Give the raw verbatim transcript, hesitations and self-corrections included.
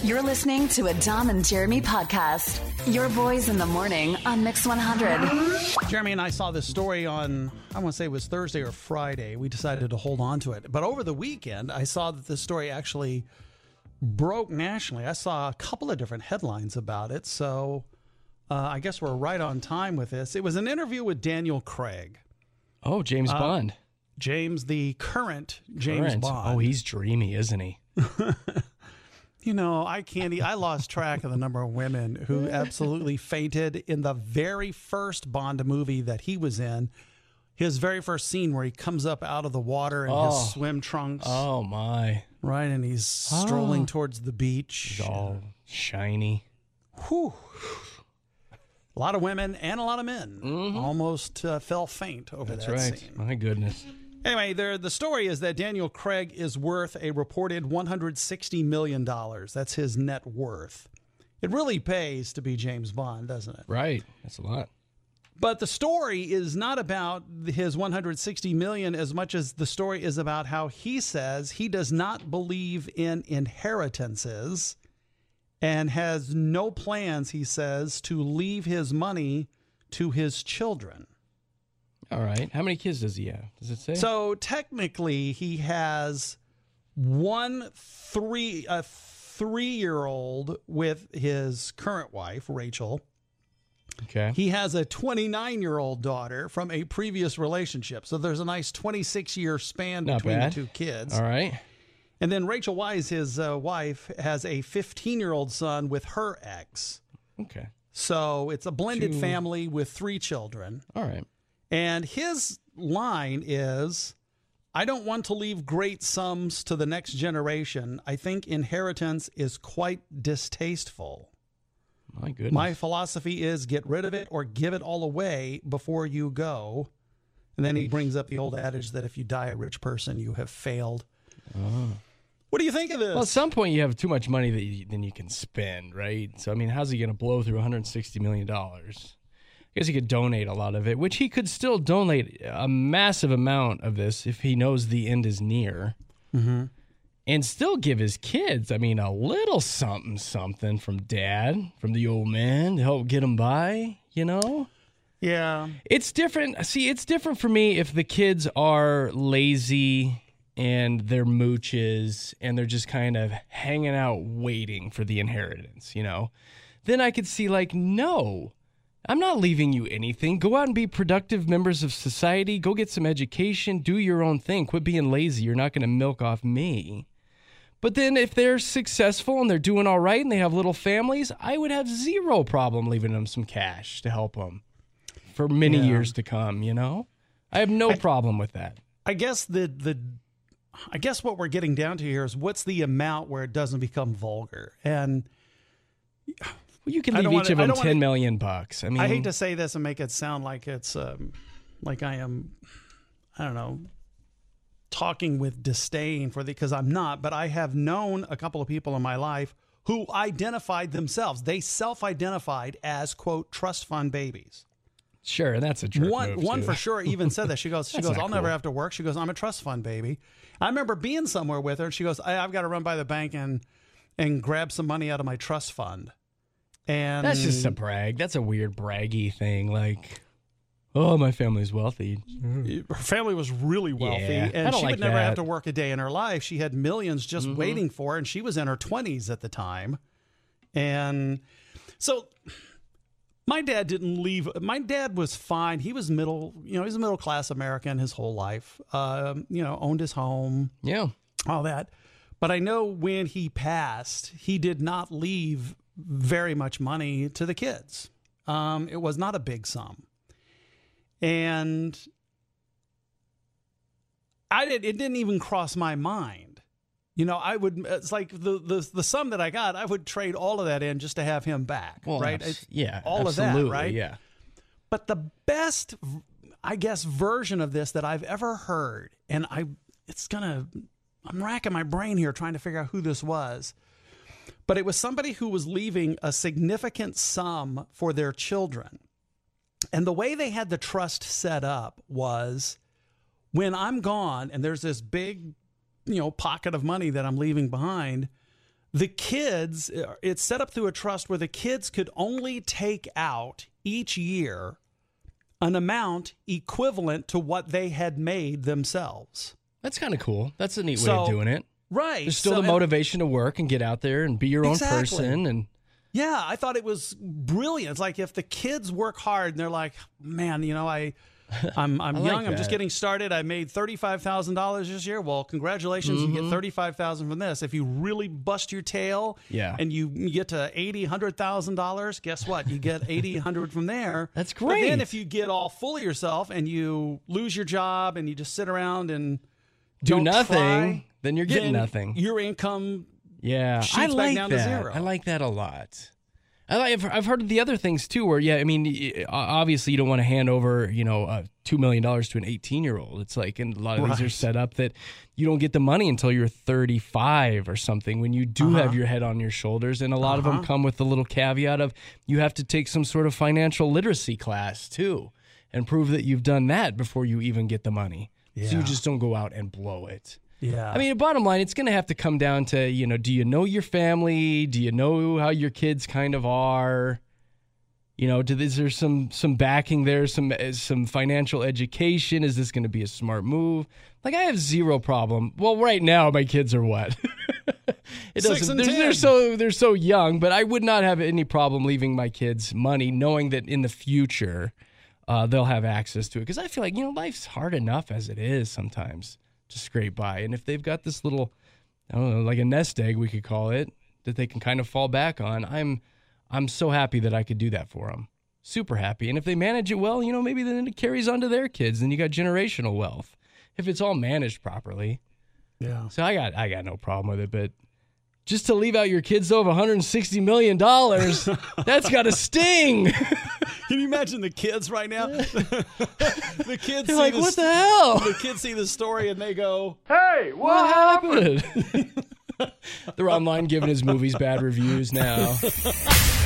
You're listening to a Dom and Jeremy podcast. Your boys in the morning on Mix one hundred. Jeremy and I saw this story on, I want to say it was Thursday or Friday. We decided to hold on to it. But over the weekend, I saw that this story actually broke nationally. I saw a couple of different headlines about it. So uh, I guess we're right on time with this. It was an interview with Daniel Craig. Oh, James uh, Bond. James, the current James Current. Bond. Oh, he's dreamy, isn't he? You know, I can't, I lost track of the number of women who absolutely fainted in the very first Bond movie that he was in. His very first scene where he comes up out of the water in Oh. his swim trunks. Oh, my. Right, and he's strolling towards the beach. He's all shiny. Whew. A lot of women and a lot of men Mm-hmm. almost uh, fell faint over That's that right. scene. My goodness. Anyway, there, the story is that Daniel Craig is worth a reported one hundred sixty million dollars. That's his net worth. It really pays to be James Bond, doesn't it? Right. That's a lot. But the story is not about his one hundred sixty million dollars as much as the story is about how he says he does not believe in inheritances and has no plans, he says, to leave his money to his children. All right. How many kids does he have? Does it say? So technically, he has one three a three-year-old with his current wife, Rachel. okay. He has a twenty-nine-year-old daughter from a previous relationship. So there's a nice twenty-six-year span Not between bad. the two kids. All right. And then Rachel Wise, his uh, wife, has a fifteen-year-old son with her ex. Okay. So it's a blended Two- family with three children. All right. And his line is, I don't want to leave great sums to the next generation. I think inheritance is quite distasteful. My goodness. My philosophy is get rid of it or give it all away before you go. And then he brings up the old adage that if you die a rich person, you have failed. Oh. What do you think of this? Well, at some point you have too much money that you, then you can spend, right? So, I mean, how's he going to blow through one hundred sixty million dollars? I guess he could donate a lot of it, which he could still donate a massive amount of this if he knows the end is near. Mm-hmm. And still give his kids, I mean, a little something, something from dad, from the old man to help get them by, you know? Yeah. It's different. See, it's different for me if the kids are lazy and they're mooches and they're just kind of hanging out waiting for the inheritance, you know? Then I could see, like, no, I'm not leaving you anything. Go out and be productive members of society. Go get some education. Do your own thing. Quit being lazy. You're not going to milk off me. But then if they're successful and they're doing all right and they have little families, I would have zero problem leaving them some cash to help them for many Yeah. years to come, you know? I have no I- problem with that. I guess the the I guess what we're getting down to here is what's the amount where it doesn't become vulgar. And Well, you can I leave don't each wanna- of I them don't wanna- ten million bucks. I mean, I hate to say this and make it sound like it's um, like I am, I don't know, talking with disdain for the, because I'm not, but I have known a couple of people in my life who identified themselves. They self-identified as, quote, trust fund babies. sure, that's a jerk One move, one too. for sure even said that. She goes, she That's goes, not I'll never cool. have to work. She goes, I'm a trust fund baby. I remember being somewhere with her and she goes, I, I've got to run by the bank and and grab some money out of my trust fund. And That's just a brag. That's a weird braggy thing. Like, oh, my family's wealthy. her family was really wealthy, Yeah, I and don't she like would never have that. to work a day in her life. She had millions just Mm-hmm. waiting for her, and she was in her twenties at the time. And so my dad didn't leave. My dad was fine. He was middle, you know, he's a middle class American his whole life. Um, you know, owned his home, Yeah. all that. But I know when he passed, he did not leave very much money to the kids. Um, it was not a big sum. And I did, it didn't even cross my mind. You know, I would, it's like the, the, the sum that I got, I would trade all of that in just to have him back. Well, right. abs- It's yeah. all absolutely, of that. Right. Yeah. But the best, I guess, version of this that I've ever heard, and I, it's gonna, I'm racking my brain here trying to figure out who this was, but it was somebody who was leaving a significant sum for their children. And the way they had the trust set up was when I'm gone and there's this big, you know, pocket of money that I'm leaving behind, the kids, it's set up through a trust where the kids could only take out each year an amount equivalent to what they had made themselves. That's kind of cool. That's a neat So- way of doing it. Right. There's still So- the motivation to work and get out there and be your own Exactly. person. And Yeah, I thought it was brilliant. It's like if the kids work hard and they're like, man, you know, I, I'm I'm I like young. I'm just that. getting started. I made thirty-five thousand dollars this year. Well, congratulations. Mm-hmm. You get thirty-five thousand dollars from this. If you really bust your tail Yeah. and you get to eighty thousand dollars, one hundred thousand dollars, guess what? You get eighty, one hundred from there. That's But then great. if you get all full of yourself and you lose your job and you just sit around and don't do nothing, try, then you're getting then nothing. Your income Yeah, shoots I back like down to that. zero. I like that a lot. I like, I've, I've heard of the other things too, where yeah, I mean, y- obviously you don't want to hand over, you know, uh, two million dollars to an eighteen-year-old. It's like, and a lot of these are Right. set up that you don't get the money until you're thirty-five or something. When you do Uh-huh. have your head on your shoulders, and a lot of them Uh-huh. come with the little caveat of you have to take some sort of financial literacy class too, and prove that you've done that before you even get the money. So Yeah. you just don't go out and blow it. Yeah. I mean, bottom line, it's going to have to come down to, you know, do you know your family? Do you know how your kids kind of are? You know, do, is there some some backing there, some some financial education? Is this going to be a smart move? Like, I have zero problem. Well, right now, my kids are what? it Six doesn't. and They're, ten. they're so they're so young, but I would not have any problem leaving my kids money, knowing that in the future uh, they'll have access to it. Because I feel like, you know, life's hard enough as it is sometimes to scrape by, and if they've got this little, I don't know, like a nest egg we could call it, that they can kind of fall back on, I'm I'm so happy that I could do that for them. Super happy. And if they manage it well, you know, maybe then it carries on to their kids, and you got generational wealth if it's all managed properly. yeah. So I got I got no problem with it, but just to leave out your kids though of one hundred sixty million dollars, that's got to sting. Can you imagine the kids right now? The kids They're see like, this, what the hell? The kids see this story and they go, What happened? They're online giving his movies bad reviews now.